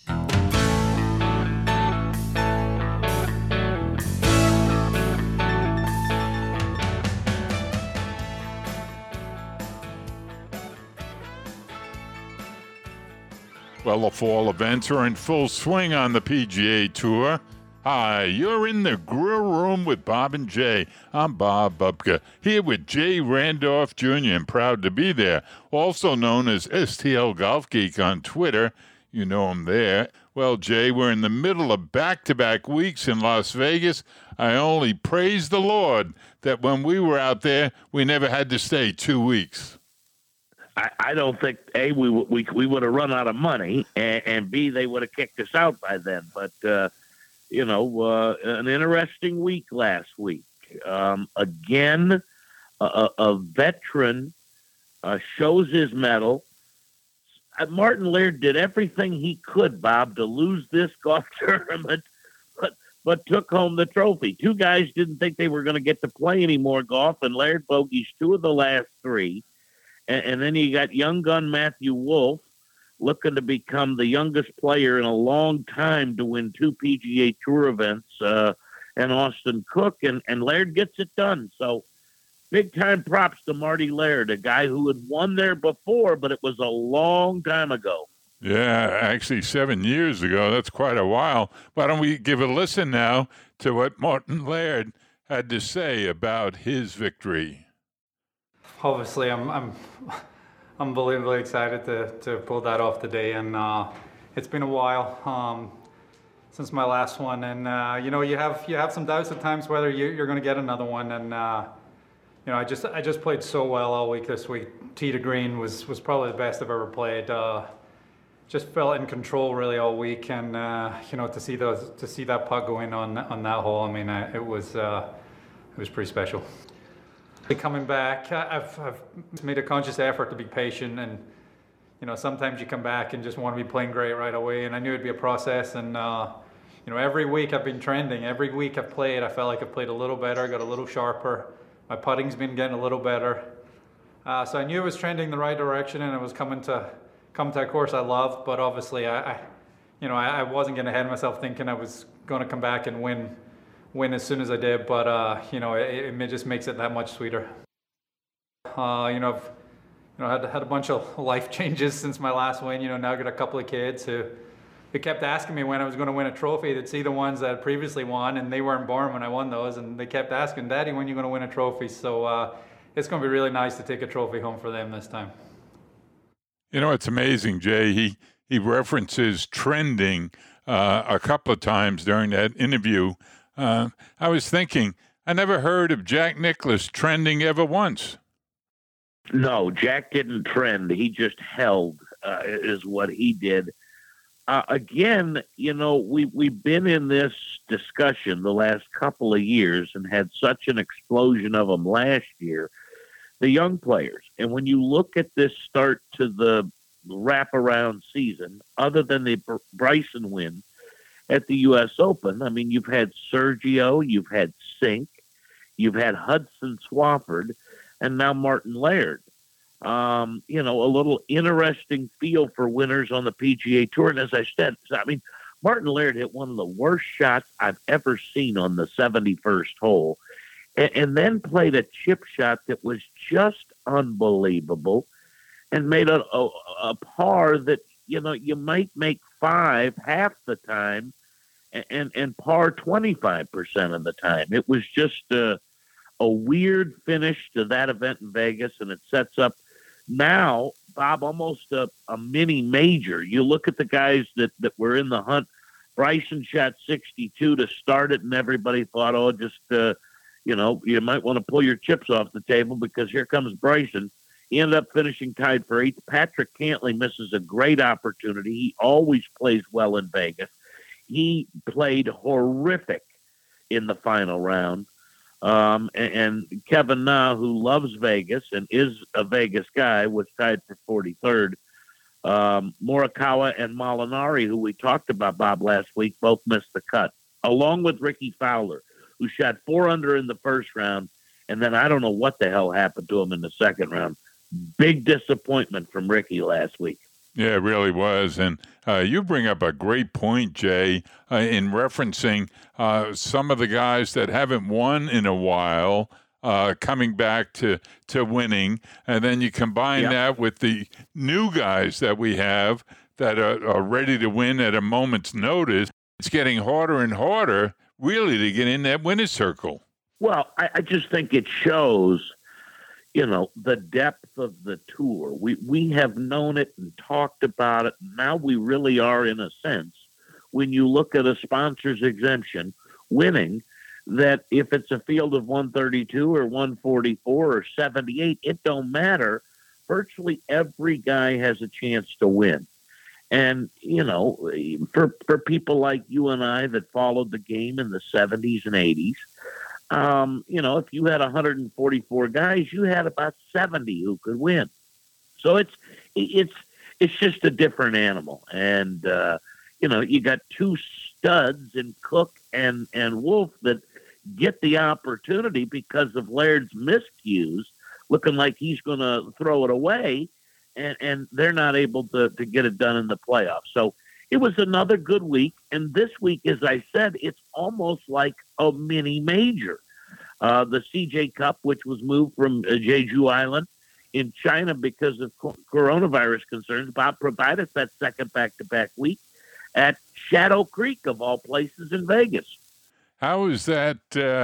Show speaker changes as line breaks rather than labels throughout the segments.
Well, the fall events are in full swing on the PGA Tour. Hi, you're in the grill room with Bob and Jay. I'm Bob Bubka, here with Jay Randolph Jr. and proud to be there. Also known as STL Golf Geek on Twitter. You know him there. Well, Jay, we're in the middle of back-to-back weeks in Las Vegas. I only praise the Lord that when we were out there, we never had to stay 2 weeks.
I don't think, A, we would have run out of money, and B, they would have kicked us out by then. But, an interesting week last week. Again, a veteran shows his mettle. Martin Laird did everything he could, Bob, to lose this golf tournament, but took home the trophy. Two guys didn't think they were going to get to play any more golf, and Laird bogeys 2 of the last 3. And then you got young gun Matthew Wolff looking to become the youngest player in a long time to win 2 PGA Tour events, and Austin Cook, and Laird gets it done. So big-time props to Marty Laird, a guy who had won there before, but it was a long time ago.
Yeah, actually 7 years ago. That's quite a while. Why don't we give a listen now to what Martin Laird had to say about his victory?
Obviously, I'm unbelievably excited to pull that off today, and it's been a while since my last one, and you have some doubts at times whether you're going to get another one, and I just played so well all week this week. Tee to green was probably the best I've ever played. Just felt in control really all week, and to see that putt go in on that hole, I mean, it was pretty special. Coming back, I've made a conscious effort to be patient, and sometimes you come back and just want to be playing great right away, and I knew it'd be a process, and every week I've been trending. Every week I've played, I felt like I've played a little better, got a little sharper. My putting's been getting a little better, so I knew it was trending the right direction, and it was coming to a course I love. But obviously I wasn't getting ahead of myself thinking I was going to come back and win as soon as I did, but it just makes it that much sweeter. I've had a bunch of life changes since my last win. Now I got a couple of kids who kept asking me when I was going to win a trophy. They'd see the ones that I previously won, and they weren't born when I won those, and they kept asking, "Daddy, when are you going to win a trophy?" So it's going to be really nice to take a trophy home for them this time.
It's amazing, Jay. He references trending a couple of times during that interview. I was thinking, I never heard of Jack Nicklaus trending ever once.
No, Jack didn't trend. He just held, is what he did. Again, we've been in this discussion the last couple of years and had such an explosion of them last year, the young players. And when you look at this start to the wraparound season, other than the Bryson win at the U.S. Open, I mean, you've had Sergio, you've had Sink, you've had Hudson Swafford, and now Martin Laird. A little interesting feel for winners on the PGA Tour. And as I said, Martin Laird hit one of the worst shots I've ever seen on the 71st hole, and then played a chip shot that was just unbelievable, and made a par that, you might make 5 half the time, and par 25% of the time. It was just a weird finish to that event in Vegas, and it sets up now, Bob, almost a mini major. You look at the guys that were in the hunt. Bryson shot 62 to start it, and everybody thought, you might want to pull your chips off the table because here comes Bryson. He ended up finishing tied for 8th. Patrick Cantlay misses a great opportunity. He always plays well in Vegas. He played horrific in the final round. And Kevin Na, who loves Vegas and is a Vegas guy, was tied for 43rd. Morikawa and Molinari, who we talked about, Bob, last week, both missed the cut, along with Ricky Fowler, who shot 4 under in the first round, and then I don't know what the hell happened to him in the second round. Big disappointment from Ricky last week.
Yeah, it really was. And you bring up a great point, Jay, in referencing some of the guys that haven't won in a while. Coming back to winning, and then you combine that with the new guys that we have that are ready to win at a moment's notice. It's getting harder and harder, really, to get in that winner's circle.
Well, I just think it shows, the depth of the tour. We have known it and talked about it. Now we really are, in a sense, when you look at a sponsor's exemption, winning, that if it's a field of 132 or 144 or 78, it don't matter. Virtually every guy has a chance to win. And, for people like you and I that followed the game in the 70s and 80s, if you had 144 guys, you had about 70 who could win. So it's just a different animal. And, you got two studs in Cook and Wolf that get the opportunity because of Laird's miscues, looking like he's going to throw it away, and they're not able to get it done in the playoffs. So it was another good week. And this week, as I said, it's almost like a mini major. The CJ Cup, which was moved from Jeju Island in China because of coronavirus concerns, Bob provided us that second back-to-back week at Shadow Creek, of all places, in Vegas.
How is that,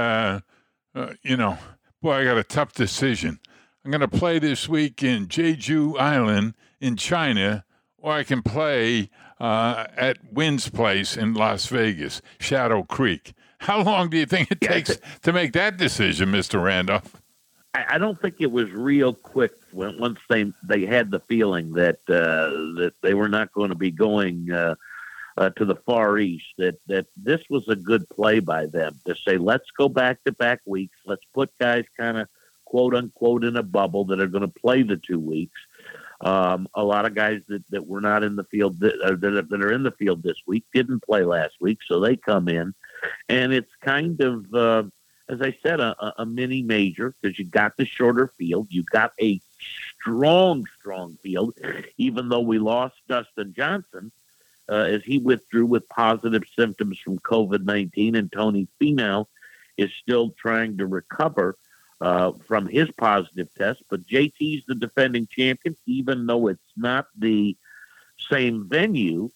boy, I got a tough decision. I'm going to play this week in Jeju Island in China, or I can play at Wynn's Place in Las Vegas, Shadow Creek. How long do you think it takes to make that decision, Mr. Randolph?
I don't think it was real quick once they had the feeling that they were not going to be going to the Far East, that this was a good play by them to say, let's go back-to-back weeks. Let's put guys kind of, quote-unquote, in a bubble that are going to play the 2 weeks. A lot of guys that were not in the field, that are in the field this week, didn't play last week, so they come in. And it's kind of, as I said, a mini major, because you got the shorter field. You got a strong field, even though we lost Dustin Johnson, as he withdrew with positive symptoms from COVID-19, and Tony Finau is still trying to recover from his positive test. But JT's the defending champion, even though it's not the same venue.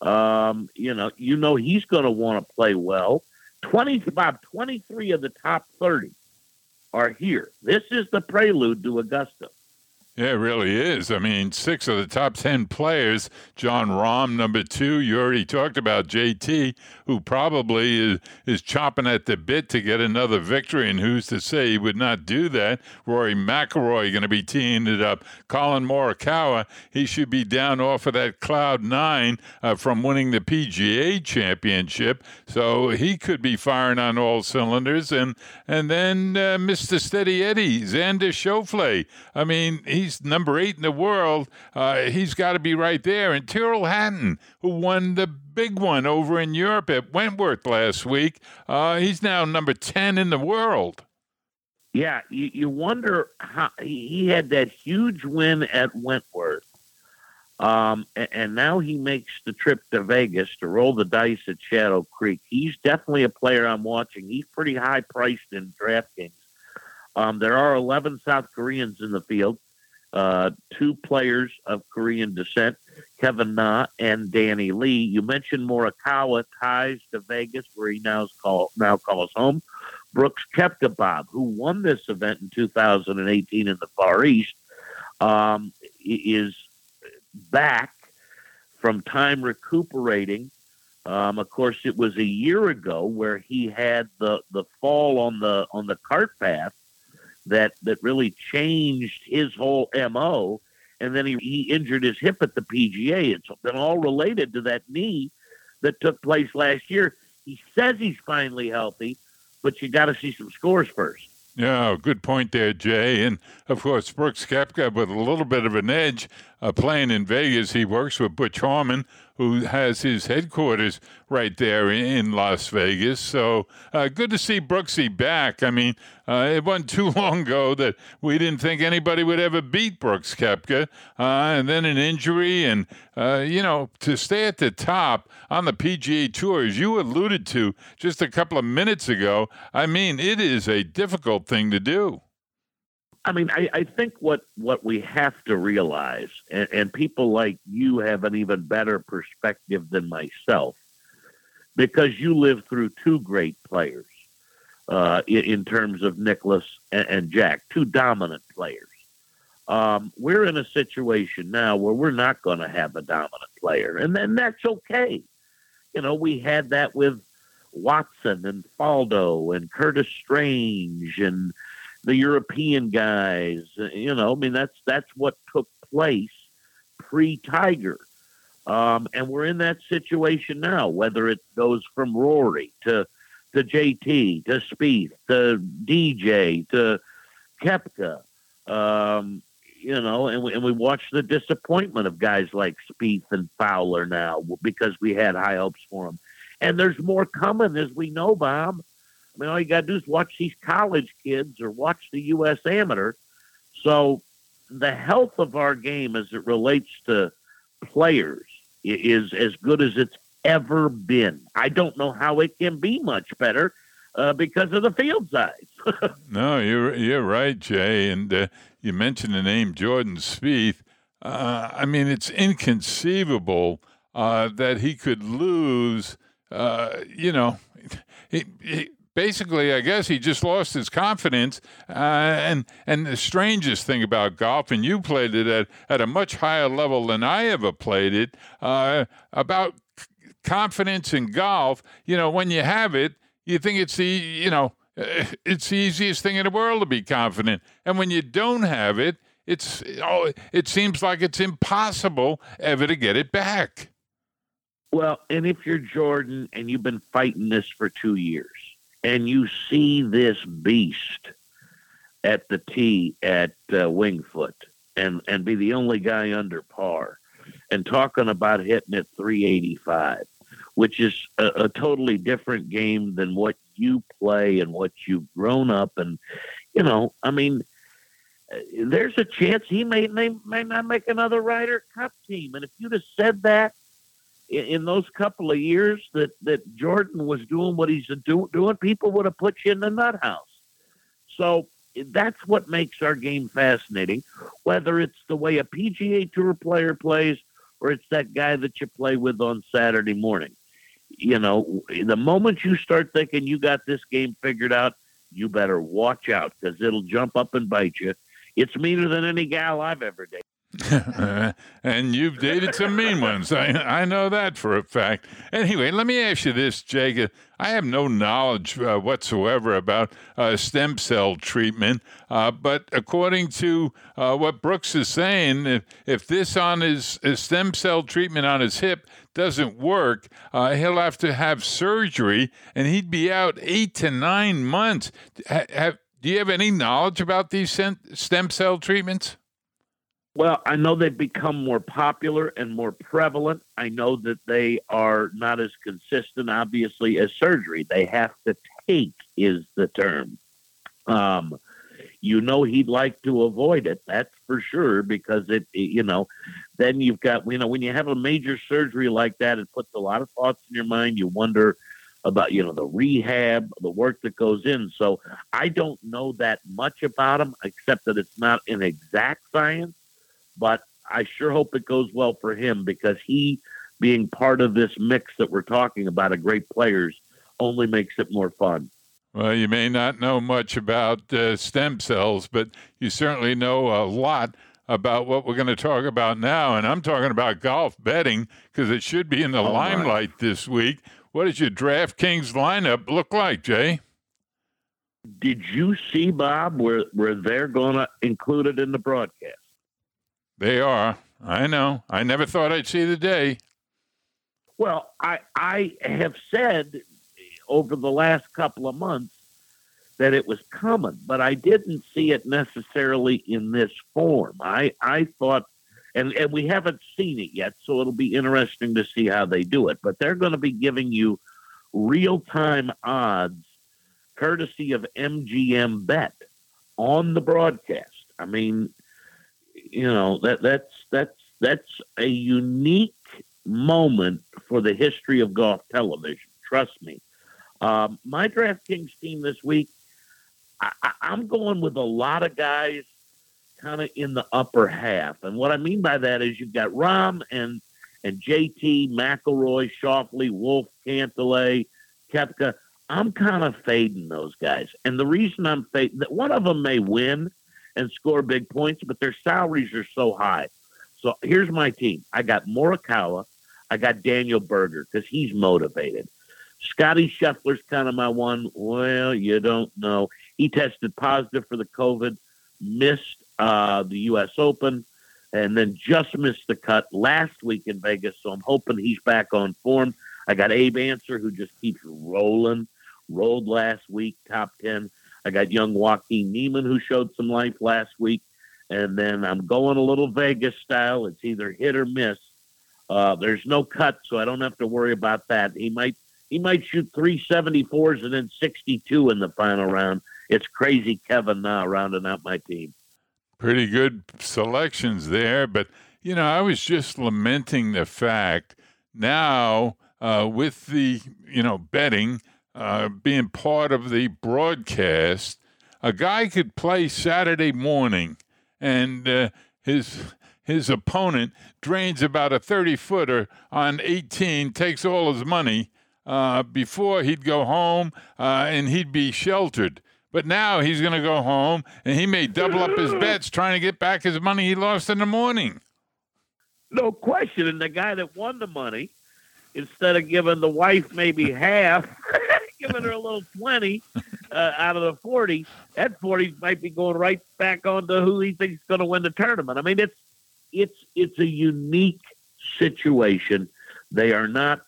He's going to want to play well. 23 of the top 30 are here. This is the prelude to Augusta.
Yeah, it really is. I mean, 6 of the top 10 players, John Rahm, number 2. You already talked about JT, who probably is chomping at the bit to get another victory, and who's to say he would not do that? Rory McIlroy going to be teeing it up. Colin Morikawa, he should be down off of that cloud 9 from winning the PGA Championship, so he could be firing on all cylinders. And then Mr. Steady Eddie, Xander Schauffele. I mean, he's number 8 in the world. He's got to be right there. And Tyrrell Hatton, who won the big one over in Europe at Wentworth last week, he's now number 10 in the world.
Yeah, you wonder how he had that huge win at Wentworth, and now he makes the trip to Vegas to roll the dice at Shadow Creek. He's definitely a player I'm watching. He's pretty high priced in DraftKings. There are 11 South Koreans in the field. 2 players of Korean descent, Kevin Na and Danny Lee. You mentioned Morikawa, ties to Vegas, where he now calls home. Brooks Koepka-Bob, who won this event in 2018 in the Far East, is back from time recuperating. Of course, it was a year ago where he had the fall on the cart path that really changed his whole MO, and then he injured his hip at the PGA. It's been all related to that knee that took place last year. He says he's finally healthy, but you got to see some scores first.
Yeah, good point there, Jay. And, of course, Brooks Koepka with a little bit of an edge playing in Vegas. He works with Butch Harmon, who has his headquarters right there in Las Vegas. So good to see Brooksy back. I mean, it wasn't too long ago that we didn't think anybody would ever beat Brooks Koepka. And then an injury and, to stay at the top on the PGA Tour, as you alluded to just a couple of minutes ago, I mean, it is a difficult thing to do.
I mean, I think what we have to realize, and people like you have an even better perspective than myself, because you lived through two great players in terms of Nicklaus and Jack, two dominant players. We're in a situation now where we're not going to have a dominant player, and then that's okay. We had that with Watson and Faldo and Curtis Strange and the European guys. That's what took place pre-Tiger. And we're in that situation now, whether it goes from Rory to JT, to Spieth, to DJ, to Koepka, and we watch the disappointment of guys like Spieth and Fowler now because we had high hopes for them. And there's more coming, as we know, Bob. I mean, all you got to do is watch these college kids or watch the U.S. Amateur. So the health of our game as it relates to players is as good as it's ever been. I don't know how it can be much better because of the field size.
No, you're right, Jay. And you mentioned the name Jordan Spieth. I mean, it's inconceivable that he could lose. Basically, I guess he just lost his confidence. And the strangest thing about golf, and you played it at a much higher level than I ever played it, about confidence in golf. When you have it, you think it's it's the easiest thing in the world to be confident. And when you don't have it, it seems like it's impossible ever to get it back.
Well, and if you're Jordan and you've been fighting this for 2 years, and you see this beast at the tee at Winged Foot and be the only guy under par and talking about hitting at 385, which is a totally different game than what you play and what you've grown up. And, there's a chance he may not make another Ryder Cup team. And if you'd have said that in those couple of years that Jordan was doing what he's doing, people would have put you in the nut house. So that's what makes our game fascinating, whether it's the way a PGA Tour player plays or it's that guy that you play with on Saturday morning. The moment you start thinking you got this game figured out, you better watch out because it'll jump up and bite you. It's meaner than any gal I've ever dated.
And you've dated some mean ones. I know that for a fact. Anyway, let me ask you this, Jake. I have no knowledge whatsoever about stem cell treatment, but according to what Brooks is saying, if this on his stem cell treatment on his hip doesn't work, he'll have to have surgery, and he'd be out 8 to 9 months. Do you have any knowledge about these stem cell treatments?
Well, I know they've become more popular and more prevalent. I know that they are not as consistent, obviously, as surgery. They have to take is the term. He'd like to avoid it. That's for sure, because then you've got, when you have a major surgery like that, it puts a lot of thoughts in your mind. You wonder about, the rehab, the work that goes in. So I don't know that much about them, except that it's not an exact science. But I sure hope it goes well for him, because he being part of this mix that we're talking about of great players only makes it more fun.
Well, you may not know much about stem cells, but you certainly know a lot about what we're going to talk about now. And I'm talking about golf betting, because it should be in the limelight this week. What does your DraftKings lineup look like, Jay?
Did you see, Bob, where they're going to include it in the broadcast?
They are. I know. I never thought I'd see the day.
Well, I have said over the last couple of months that it was coming, but I didn't see it necessarily in this form. I thought, and we haven't seen it yet, so it'll be interesting to see how they do it. But they're going to be giving you real-time odds courtesy of MGM Bet on the broadcast. I mean, that's a unique moment for the history of golf television. Trust me. My DraftKings team this week, I'm going with a lot of guys kind of in the upper half. And what I mean by that is you've got Rahm and JT, McIlroy, Schauffele, Wolf, Cantlay, Koepka. I'm kind of fading those guys. And the reason I'm fading, that one of them may win and score big points, but their salaries are so high. So here's my team. I got Morikawa. I got Daniel Berger because he's motivated. Scotty Scheffler's kind of my one. Well, you don't know. He tested positive for the COVID, missed the U.S. Open, and then just missed the cut last week in Vegas. So I'm hoping he's back on form. I got Abe Answer, who just keeps rolling. Rolled last week, top 10. I got young Joaquin Niemann, who showed some life last week. And then I'm going a little Vegas style. It's either hit or miss. There's no cut, so I don't have to worry about that. He might shoot 374s and then 62 in the final round. It's crazy Kevin Na rounding out my team.
Pretty good selections there, but I was just lamenting the fact now with the betting being part of the broadcast, a guy could play Saturday morning, and his opponent drains about a 30-footer on 18, takes all his money before he'd go home, and he'd be sheltered. But now he's going to go home, and he may double up his bets trying to get back his money he lost in the morning.
No question. And the guy that won the money, instead of giving the wife maybe half, giving her a little 20 out of the 40, that 40 might be going right back on to who he thinks is going to win the tournament. I mean, it's a unique situation. They are not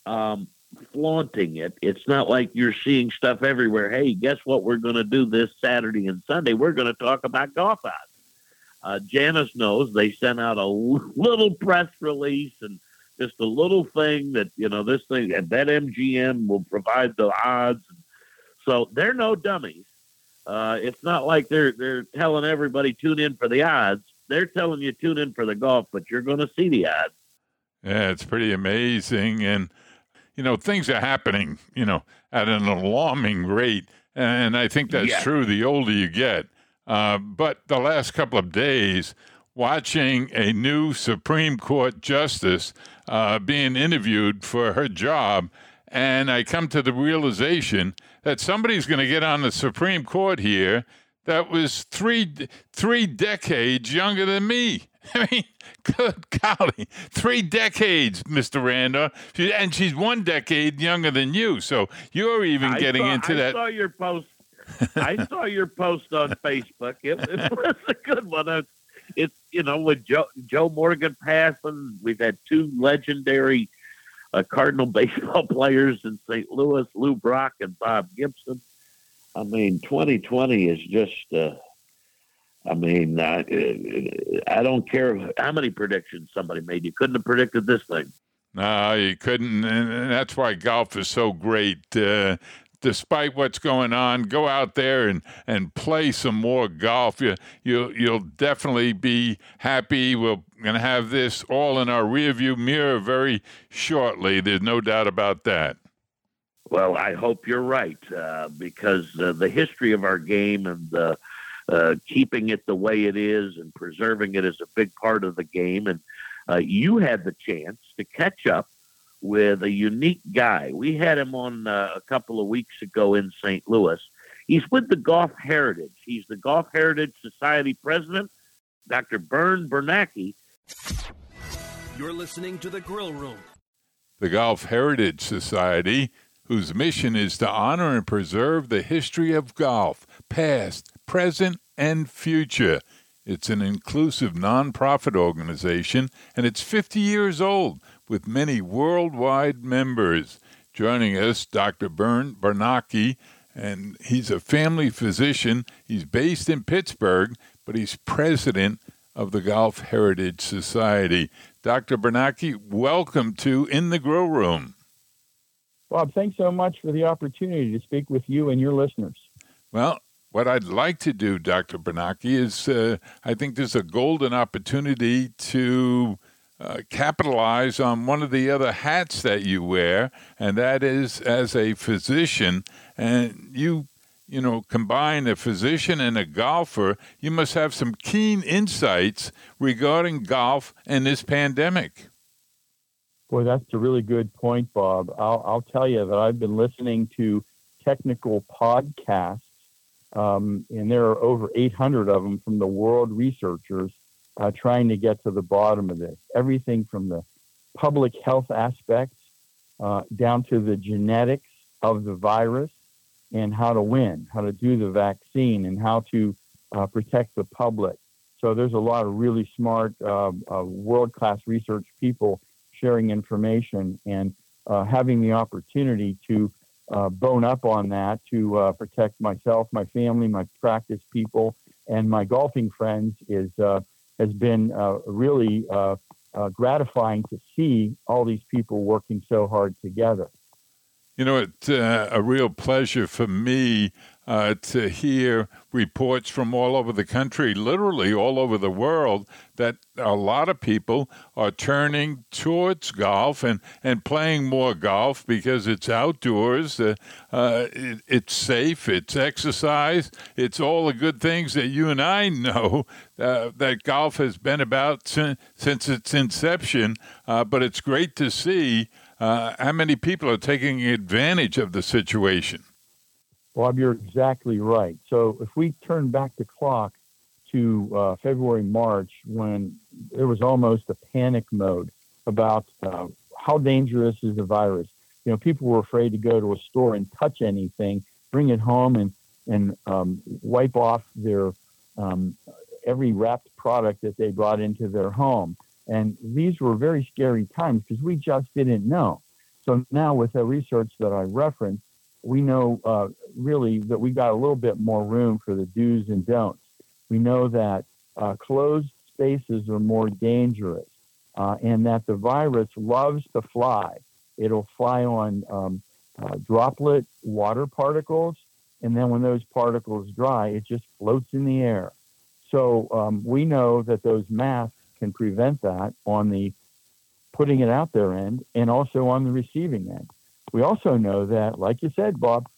flaunting it. It's not like you're seeing stuff everywhere. Hey, guess what we're going to do this Saturday and Sunday? We're going to talk about golf odds. Janice knows. They sent out a little press release and just a little thing that, this thing, and BetMGM will provide the odds. So they're no dummies. It's not like they're telling everybody tune in for the odds. They're telling you tune in for the golf, but you're going to see the odds.
Yeah, it's pretty amazing. And, things are happening, at an alarming rate. And I think that's true the older you get. But the last couple of days, watching a new Supreme Court justice being interviewed for her job, and I come to the realization that somebody's going to get on the Supreme Court here that was three decades younger than me. I mean, good golly, 3 decades, Mr. Randolph, and she's 1 decade younger than you. So you're even getting into that.
I saw your post. I saw your post on Facebook. It was a good one. It's with Joe Morgan passing, we've had 2 legendary Cardinal baseball players in St. Louis, Lou Brock and Bob Gibson. I mean, 2020 is just. I don't care how many predictions somebody made. You couldn't have predicted this thing.
No, you couldn't, and that's why golf is so great. Despite what's going on, go out there and play some more golf. You'll definitely be happy. We're going to have this all in our rearview mirror very shortly. There's no doubt about that.
Well, I hope you're right, because the history of our game and keeping it the way it is and preserving it is a big part of the game. And you had the chance to catch up with a unique guy. We had him on a couple of weeks ago in St. Louis. He's with the Golf Heritage. He's the Golf Heritage Society president, Dr. Bern Bernanke.
You're listening to The Grill Room.
The Golf Heritage Society, whose mission is to honor and preserve the history of golf, past, present, and future. It's an inclusive nonprofit organization, and it's 50 years old, with many worldwide members. Joining us, Dr. Bern Bernanke, and he's a family physician. He's based in Pittsburgh, but he's president of the Golf Heritage Society. Dr. Bernacki, welcome to In the Grill Room.
Bob, thanks so much for the opportunity to speak with you and your listeners.
Well, what I'd like to do, Dr. Bernacki, is I think there's a golden opportunity to capitalize on one of the other hats that you wear, and that is as a physician. And you combine a physician and a golfer. You must have some keen insights regarding golf and this pandemic.
Boy, that's a really good point, Bob. I'll tell you that I've been listening to technical podcasts, and there are over 800 of them from the world researchers trying to get to the bottom of this. Everything from the public health aspects down to the genetics of the virus and how to win, how to do the vaccine, and how to protect the public. So there's a lot of really smart, world-class research people sharing information, and having the opportunity to bone up on that to protect myself, my family, my practice people, and my golfing friends has been really gratifying to see all these people working so hard together.
You know, it's a real pleasure for me to hear reports from all over the country, literally all over the world, that a lot of people are turning towards golf and playing more golf because it's outdoors, it's safe, it's exercise, it's all the good things that you and I know that golf has been about since its inception, but it's great to see how many people are taking advantage of the situation.
Bob, you're exactly right. So if we turn back the clock to February, March, when there was almost a panic mode about how dangerous is the virus. You know, people were afraid to go to a store and touch anything, bring it home and wipe off their every wrapped product that they brought into their home. And these were very scary times because we just didn't know. So now with the research that I referenced, we know really that we got a little bit more room for the do's and don'ts. We know that closed spaces are more dangerous and that the virus loves to fly. It'll fly on droplet water particles, and then when those particles dry, it just floats in the air. So we know that those masks can prevent that on the putting it out there end and also on the receiving end. We also know that, like you said, Bob,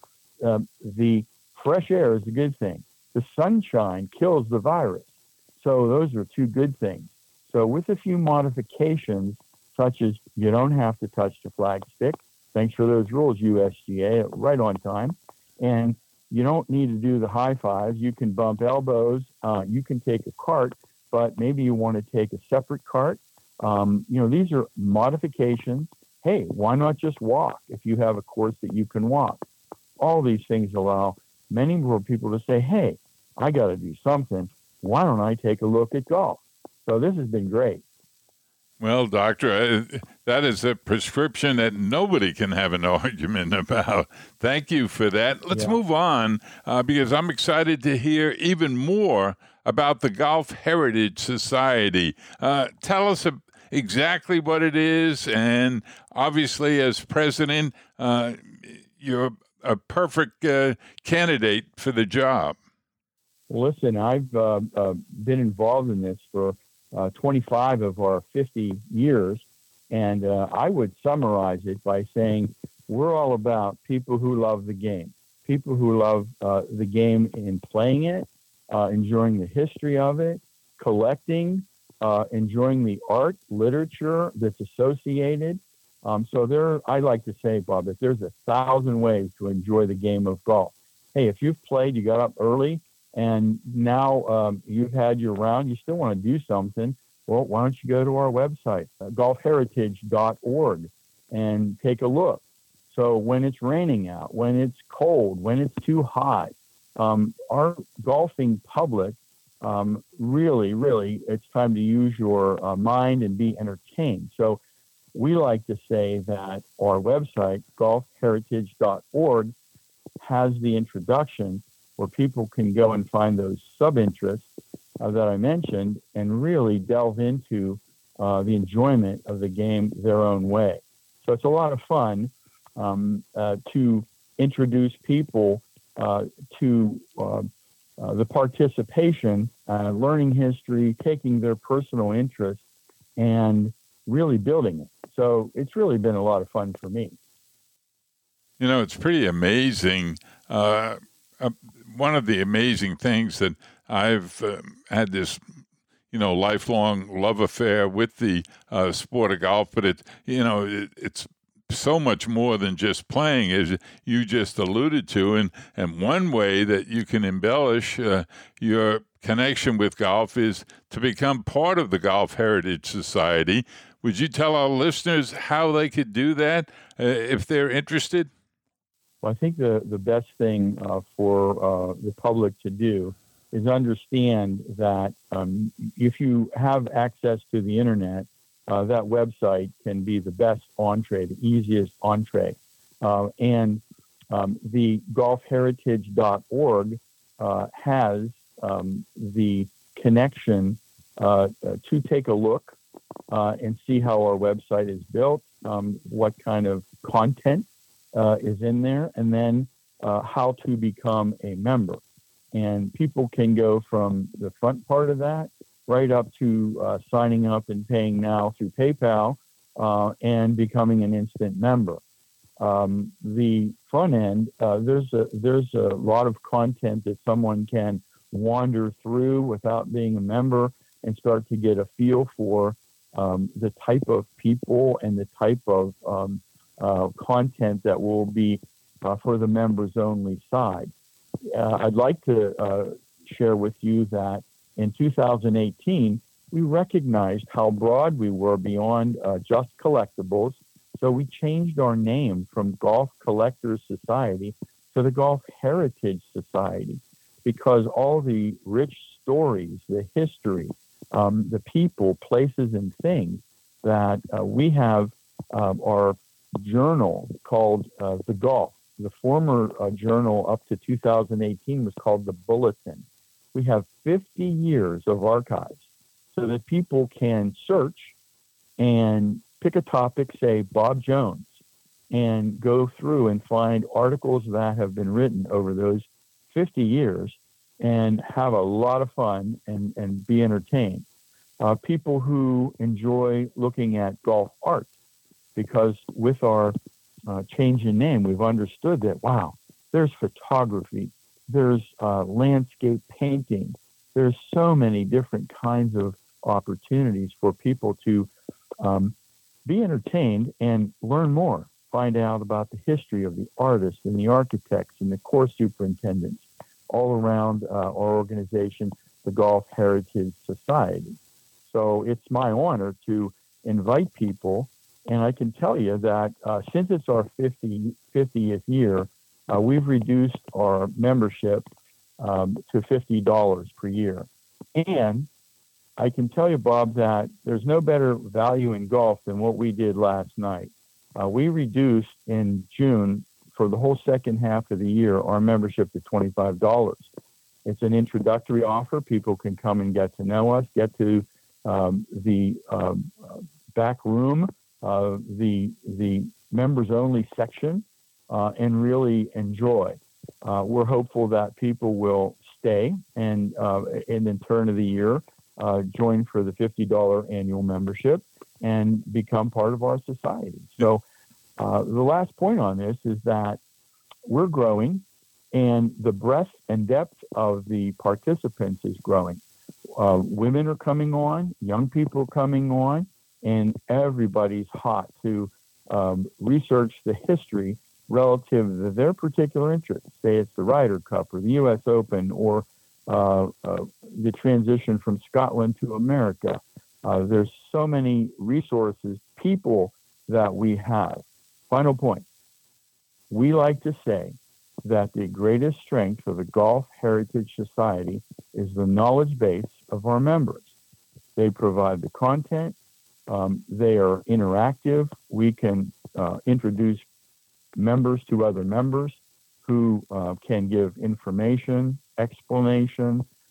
the fresh air is a good thing. The sunshine kills the virus. So those are two good things. So with a few modifications, such as you don't have to touch the flagstick. Thanks for those rules, USGA, right on time. And you don't need to do the high fives. You can bump elbows. You can take a cart, but maybe you want to take a separate cart. These are modifications. Hey, why not just walk if you have a course that you can walk? All these things allow many more people to say, hey, I got to do something. Why don't I take a look at golf? So this has been great.
Well, Doctor, that is a prescription that nobody can have an argument about. Thank you for that. Let's move on because I'm excited to hear even more about the Golf Heritage Society. Tell us exactly what it is, and obviously as president, you're a perfect candidate for the job.
Listen, I've been involved in this for 25 of our 50 years, and I would summarize it by saying we're all about people who love the game, people who love the game in playing it, enjoying the history of it, collecting, enjoying the art, literature that's associated. So I like to say, Bob, that there's 1,000 ways to enjoy the game of golf. Hey, if you've played, you got up early, and now you've had your round, you still want to do something, well, why don't you go to our website, golfheritage.org, and take a look. So when it's raining out, when it's cold, when it's too hot, our golfing public, really, it's time to use your mind and be entertained. So we like to say that our website, golfheritage.org, has the introduction where people can go and find those sub-interests that I mentioned and really delve into the enjoyment of the game their own way. So it's a lot of fun to introduce people to the participation, learning history, taking their personal interest, and really building it. So it's really been a lot of fun for me.
You know, it's pretty amazing. One of the amazing things that I've had this, lifelong love affair with the sport of golf, but it's so much more than just playing, as you just alluded to. And one way that you can embellish your connection with golf is to become part of the Golf Heritage Society. Would you tell our listeners how they could do that if they're interested?
Well, I think the best thing for the public to do is understand that if you have access to the internet, that website can be the best entree, the easiest entree. And the golfheritage.org has the connection to take a look and see how our website is built, what kind of content is in there, and then how to become a member. And people can go from the front part of that right up to signing up and paying now through PayPal and becoming an instant member. The front end, there's a lot of content that someone can wander through without being a member and start to get a feel for the type of people and the type of content that will be for the members only side. I'd like to share with you that in 2018, we recognized how broad we were beyond just collectibles. So we changed our name from Golf Collectors Society to the Golf Heritage Society, because all the rich stories, the history, the people, places, and things that we have our journal called The Golf. The former journal up to 2018 was called The Bulletin. We have 50 years of archives so that people can search and pick a topic, say Bob Jones, and go through and find articles that have been written over those 50 years and have a lot of fun and be entertained. People who enjoy looking at golf art, because with our change in name, we've understood that, wow, there's photography, there's landscape painting, there's so many different kinds of opportunities for people to be entertained and learn more, find out about the history of the artists and the architects and the course superintendents all around our organization, the Golf Heritage Society. So it's my honor to invite people. And I can tell you that since it's our 50th year, we've reduced our membership to $50 per year. And I can tell you, Bob, that there's no better value in golf than what we did last night. We reduced in June for the whole second half of the year our membership to $25. It's an introductory offer. People can come and get to know us, get to the back room, the members only section, and really enjoy. We're hopeful that people will stay and in the turn of the year join for the $50 annual membership and become part of our society. So the last point on this is that we're growing, and the breadth and depth of the participants is growing. Women are coming on, young people are coming on, and everybody's hot to research the history relative to their particular interest. Say it's the Ryder Cup or the U.S. Open or the transition from Scotland to America. There's so many resources, people that we have. Final point. We like to say that the greatest strength of the Golf Heritage Society is the knowledge base of our members. They provide the content. They are interactive. We can introduce members to other members who can give information, explanation,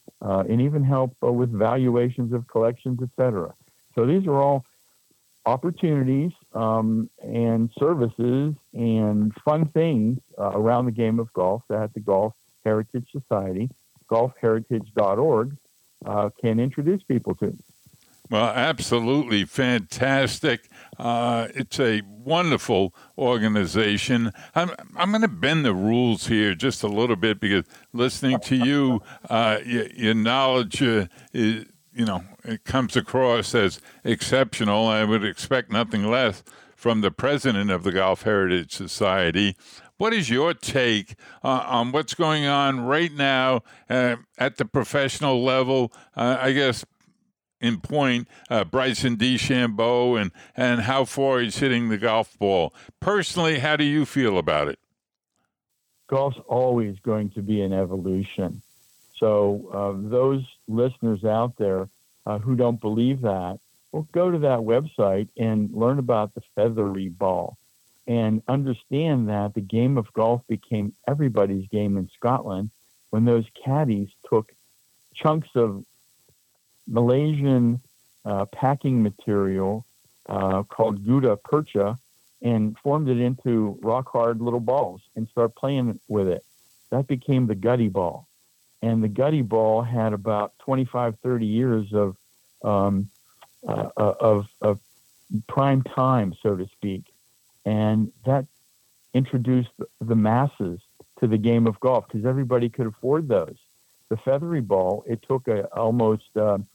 and even help with valuations of collections, etc. So these are all opportunities and services and fun things around the game of golf that the Golf Heritage Society, golfheritage.org, can introduce people to.
Well, absolutely fantastic. It's a wonderful organization. I'm going to bend the rules here just a little bit because listening to you, your knowledge is, it comes across as exceptional. I would expect nothing less from the president of the Golf Heritage Society. What is your take on what's going on right now at the professional level? I guess in point, Bryson DeChambeau and how far he's hitting the golf ball. Personally, how do you feel about it?
Golf's always going to be an evolution. So those listeners out there who don't believe that, well, go to that website and learn about the feathery ball and understand that the game of golf became everybody's game in Scotland when those caddies took chunks of Malaysian packing material called gutta percha and formed it into rock hard little balls and started playing with it. That became the gutty ball. And the gutty ball had about 25, 30 years of prime time, so to speak. And that introduced the masses to the game of golf because everybody could afford those. The feathery ball, it took almost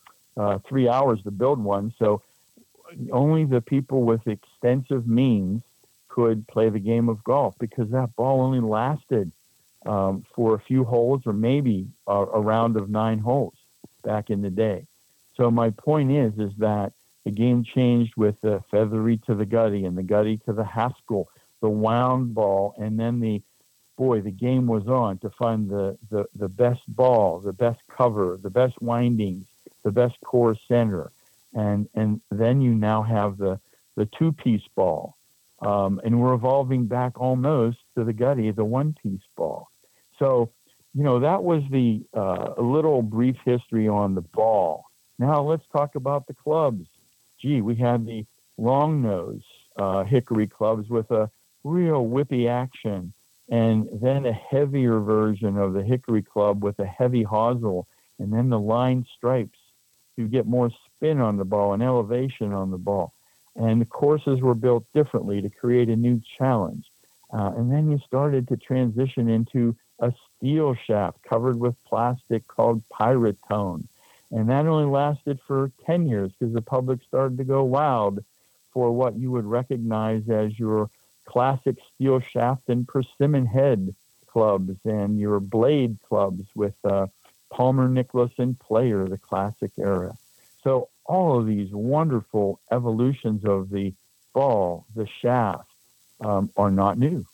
3 hours to build one. So only the people with extensive means could play the game of golf because that ball only lasted for a few holes or maybe a round of 9 holes back in the day. So my point is that the game changed with the feathery to the gutty and the gutty to the Haskell, the wound ball, and then the game was on to find the best ball, the best cover, the best windings, the best core center. And then you now have the two-piece ball. And we're evolving back almost to the gutty, the one-piece ball. So, that was the a little brief history on the ball. Now let's talk about the clubs. Gee, we had the long nose hickory clubs with a real whippy action, and then a heavier version of the hickory club with a heavy hosel, and then the line stripes to get more spin on the ball and elevation on the ball. And the courses were built differently to create a new challenge. And then you started to transition into a steel shaft covered with plastic called Pyritone. And that only lasted for 10 years because the public started to go wild for what you would recognize as your classic steel shaft and persimmon head clubs and your blade clubs with Palmer, Nicklaus, and Player, the classic era. So all of these wonderful evolutions of the ball, the shaft, are not new.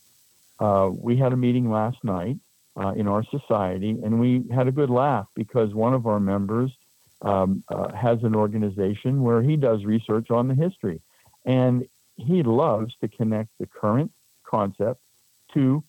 We had a meeting last night in our society, and we had a good laugh because one of our members has an organization where he does research on the history, and he loves to connect the current concept to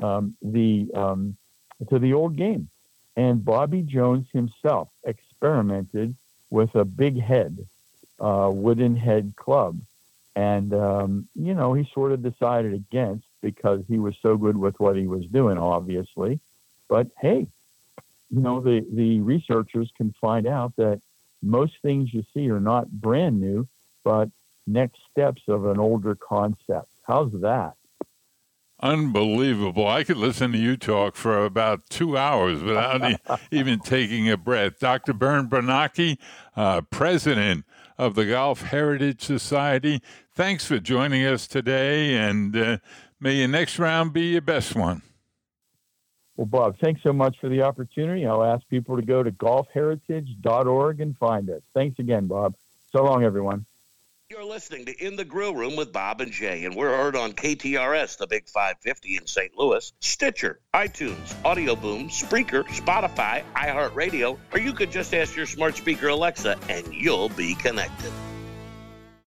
the old game. And Bobby Jones himself experimented with a big head, wooden head club. And, he sort of decided against because he was so good with what he was doing, obviously. But, hey, the researchers can find out that most things you see are not brand new, but next steps of an older concept. How's that?
Unbelievable. I could listen to you talk for about 2 hours without even taking a breath. Dr. Bernd Bernacki, president of the Golf Heritage Society, thanks for joining us today, and may your next round be your best one.
Well, Bob, thanks so much for the opportunity. I'll ask people to go to golfheritage.org and find us. Thanks again, Bob. So long, everyone.
You're listening to In the Grill Room with Bob and Jay, and we're heard on KTRS, the Big 550 in St. Louis, Stitcher, iTunes, Audio Boom, Spreaker, Spotify, iHeartRadio, or you could just ask your smart speaker Alexa, and you'll be connected.